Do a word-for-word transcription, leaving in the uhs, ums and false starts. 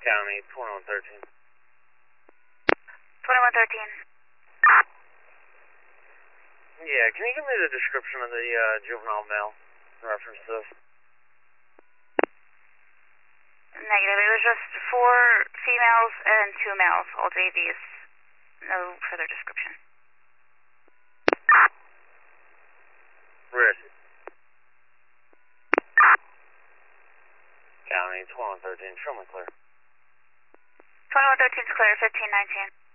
County, twenty-one thirteen. twenty-one thirteen. Yeah, can you give me the description of the uh, juvenile male in reference to this? Negative. It was just four females and two males, all J Vs. No further description. Where is it? County, twenty-one thirteen. Show me clear. twenty-one thirteen is clear, fifteen nineteen.